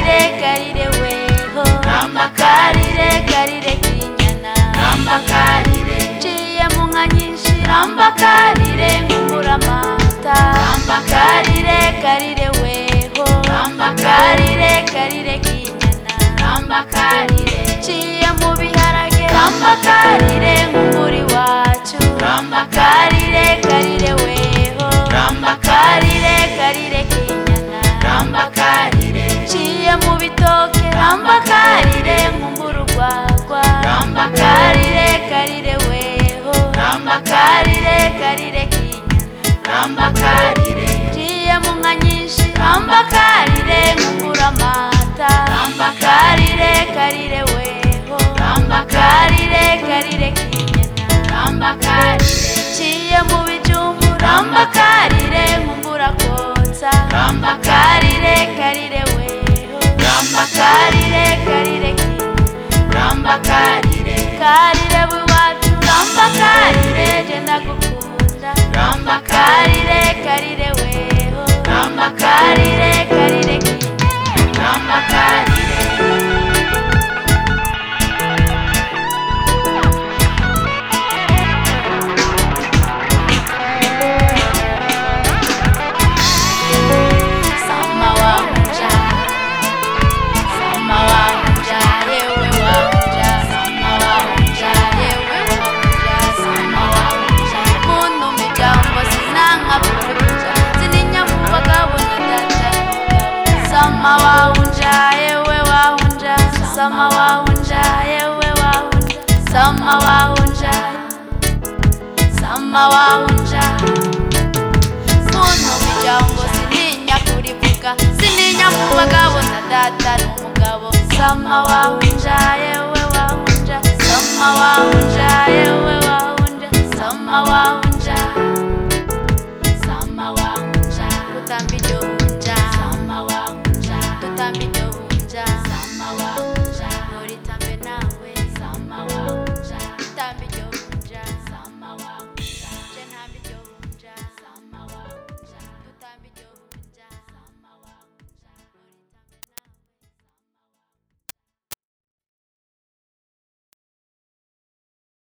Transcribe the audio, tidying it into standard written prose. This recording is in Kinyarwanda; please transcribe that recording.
karire weho ramba karire karire kinyana ramba karire ciye mu nka nyinshi ramba karire ngumbura amata ramba karire karire weho ramba karire karire kinyana ramba karire ciye mu biharage ramba karire ngumbura iwacu ramba karire karire weho ramba karire karire kinyana ramba karire ciye mu bitoke ramba karire ngumbura urwagwa ramba karire karire weho ramba karire karire kinyana ramba karire ciye mu nka nyinshi ramba karire ngumbura amata ramba karire karire weho ramba karire karire kinyana ramba karire ciye mu bijumbu ramba karire ngumbura kotsa ramba karire karire weho ramba karire karire kinyana ramba karire karire wiwacu ramba karire jenda gukunda ramba karire karire weho ramba karire karire kinyana ramba karire sama wahunja yewe wahunja sama wahunja yewe wahunja sama wahunja muntu miryango sinanga kukunja sininya mu bagabo na data sama wahunja yewe wahunja sama wahunja yewe wahunja sama wahunja muntu miryango sininya kurivuga sininya mu bagabo na data n'umugabo sama wahunja yewe wahunja sama wahunja yewe wahunja sama wahunja